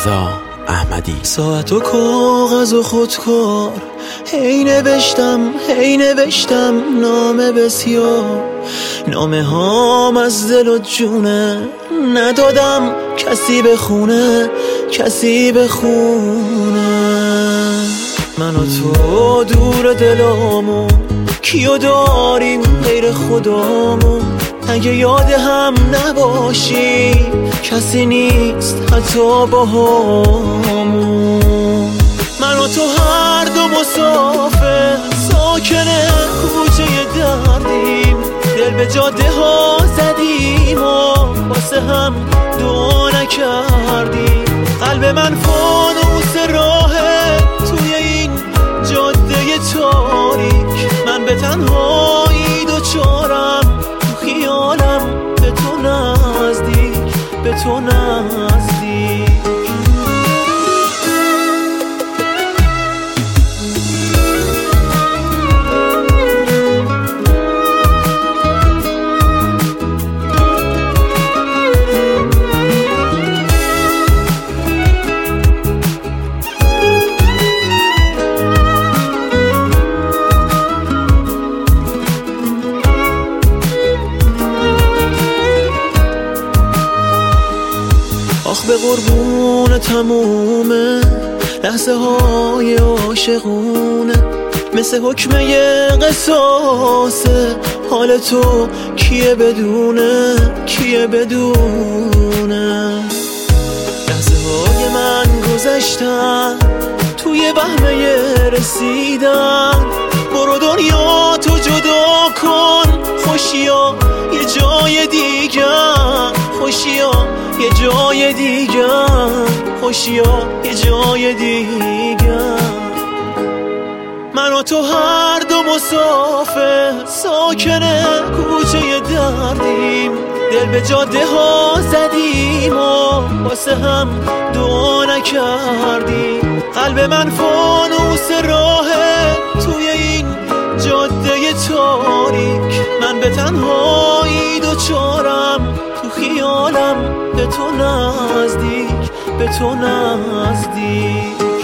رضا احمدی. ساعت و کاغذ و خودکار هی نوشتم نامه بسیار، نامه هام از دل و جونه، ندادم کسی بخونه. من و تو دور دلامون، کیو داریم غیر خدامون؟ اگه یاد هم نباشی کسی نیست حتی باهامون. من و تو هر دو مسافر ساکن کوچه دردیم، دل به جاده ها زدیم و واسه هم دعا نکردیم. قلب من فانوس راهه توی این جاده تاریک، من به تنهایی دوچارم، تو خیالم به تو نزدیک. به قربون تموم لحظه های عاشقونه، مثل حکمه قصاصه، حال تو کیه بدونه. لحظه های من گذشتن توی وهمه رسیدن، برو دنیا تو جدا کن، خوشیا یه جای دیگر، خوشیا یه جای دیگر. من و تو هر دو مسافر ساکن کوچه دردیم، دل به جاده ها زدیم و واسه هم دعا نکردیم. قلب من فانوس راهه توی این جاده تاریک، من به تنهایی دوچارم، تو خیالم به تو نزدیک.